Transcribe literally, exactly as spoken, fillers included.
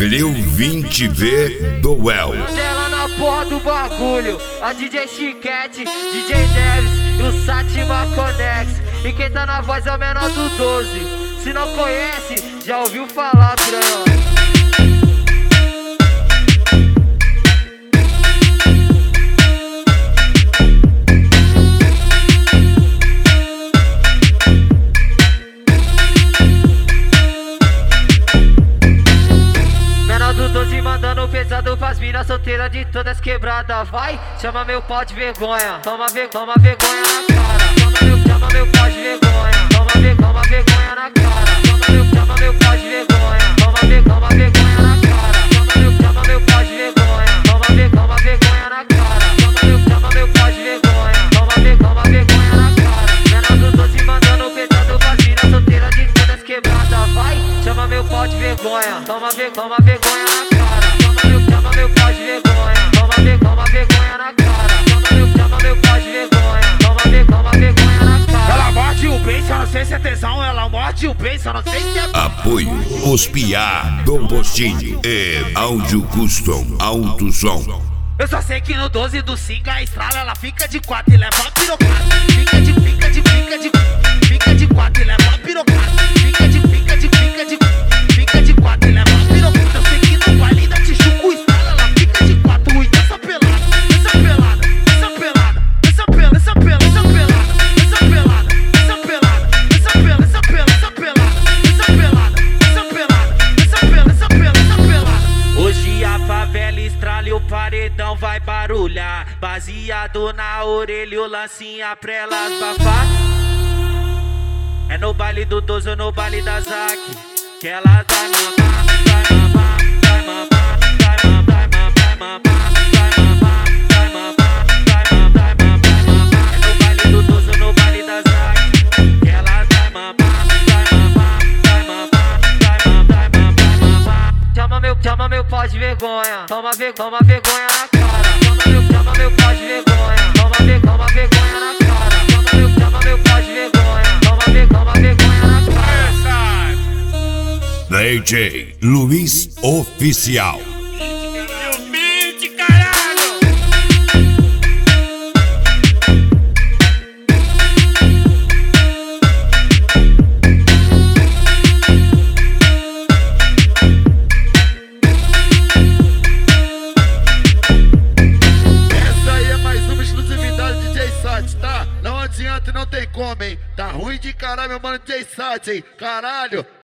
Lil vinte V do Well. Ela na porra do bagulho, a D J Chiquete, D J Neves e o Satima Conex. E quem tá na voz é o menor do doze. Se não conhece, já ouviu falar, piranha. Mandando pesado pras minas solteiras de todas quebradas. Vai, chama meu pau de vergonha. Toma, ve toma vergonha na cara. Chama meu, chama meu pau de vergonha. Toma, ve toma vergonha na cara. Chama meu, chama meu pau de vergonha. Toma, ve toma vergonha na cara. Chama meu, chama meu pau de vergonha. Toma, ve toma vergonha na cara. Chama meu, chama meu pau de vergonha. Toma, ve toma vergonha na cara. Menor do doze mandando pesado pras minas solteiras de todas quebradas. Vai, chama meu pau de vergonha. Toma, ve toma vergonha na cara. Chama meu pau de vergonha, toma, ve, toma vergonha na cara. Chama meu, chama meu pau de vergonha, toma, ve, toma vergonha na cara. Ela morde o beijo, eu não sei se é tesão. Ela morde o beijo, eu não sei se é... Apoio Os Piá Dom Postinho e Áudio Custom Alto Som. Eu só sei que no doze do Singa a estrala ela fica de quatro e leva a pirocada. Fica de, fica de, fica de, fica de quatro e leva a pirocada. Fica de, fica de, fica de, fica de quatro e leva a pirocada. Eu sei que no baile da Tijuco estrala ela fica de quatro e dança pelada, dança pelada, dança pelada, dança pela, dança pela, dança pelada, dança pelada, dança pelada, dança pela, dança pela, dança pelada, dança pelada, dança pelada, dança pela, dança pela, dança pelada. Hoje a favela estrala e o paredão vai barulhar. Baseado na orelha, o lancinha pra elas bafar. É no baile do doze ou no baile da Zac que elas vai mamar, vai mamar, vai mamar, vai mamar, vai mamar, vai mamar, vai mamar, vai mamar, vai mamar. É no baile do doze ou no baile da Zac que elas vai mamar, vai mamar, vai mamar, vai mamar, vai mamar. Chama meu, chama meu pau de vergonha, toma, ve, toma vergonha na cara. Chama meu, chama meu pau de vergonha, toma, ve, toma vergonha na cara. Chama meu, chama meu pau de vergonha, toma, ve, toma vergonha na cara. D J Luiz Oficial. Não tem como, hein? Tá ruim de caralho, meu mano D J Sat, hein? Caralho!